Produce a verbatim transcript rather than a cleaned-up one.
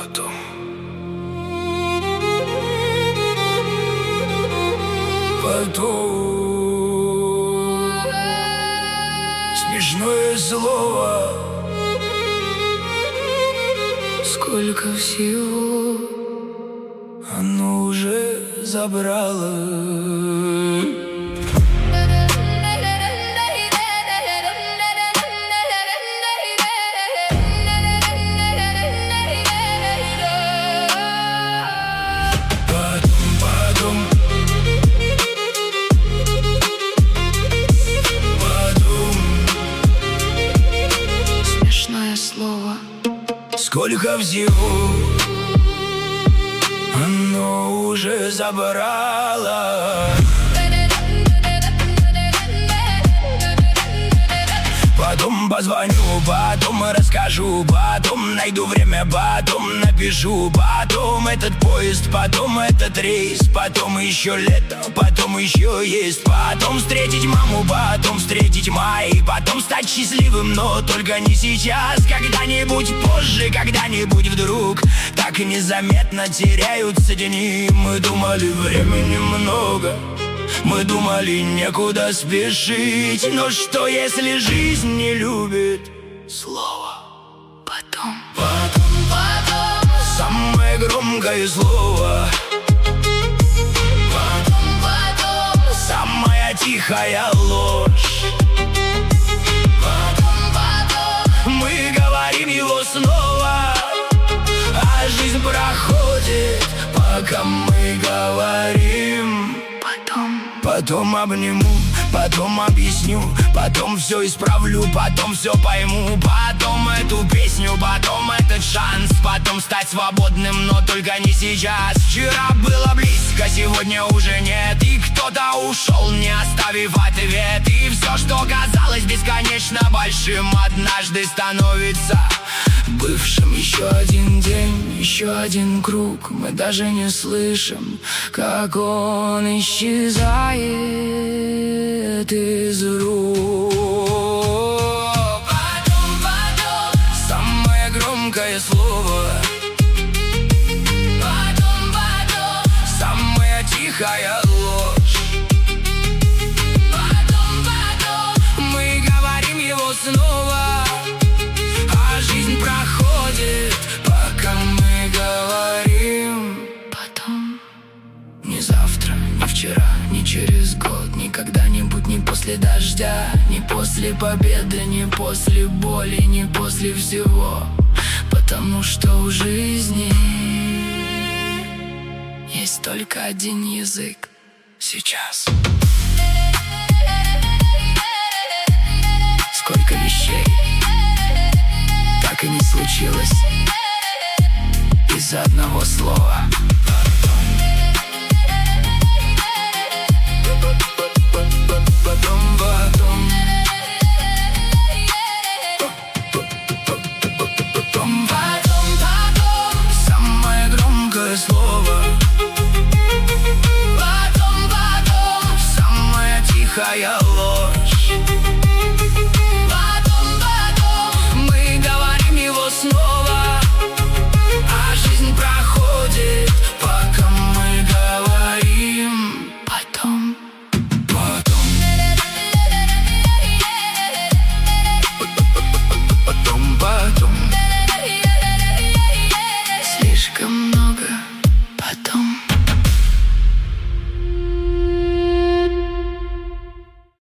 потом. Потом смешное слово. Сколько всего оно уже забрало. Сколько всего оно уже забрало. Потом позвоню, потом расскажу, потом найду время, потом напишу, потом этот поезд, потом этот рейс, потом еще лето, потом еще есть, потом встретить маму, потом встретить май, потом стать счастливым, но только не сейчас, когда-нибудь позже, когда-нибудь вдруг. Так незаметно теряются дни. Мы думали, времени много, мы думали, некуда спешить. Но что, если жизнь не любит слово «потом»? Потом, потом, самое громкое слово. Потом, потом, самая тихая ложь. Потом, потом, мы говорим его снова, а жизнь проходит, пока мы говорим. Потом обниму, потом объясню, потом все исправлю, потом все пойму, потом эту песню, потом этот шанс, потом стать свободным, но только не сейчас. Вчера было близко, сегодня уже нет, и кто-то ушел, не оставив ответ. И все, что казалось бесконечно большим, однажды становится бывшим. Еще один день, еще один круг, мы даже не слышим, как он исчезает из рук. Потом, потом, самое громкое слово. Потом, потом, самая тихая ложь. Потом, потом, мы говорим его снова, а жизнь проходит, пока мы говорим. Потом. Не завтра, не вчера, не через год, не когда-нибудь, не после дождя, не после победы, не после боли, не после всего. Потому что у жизни есть только один язык сейчас. Сколько вещей так и не случилось из-за одного слова.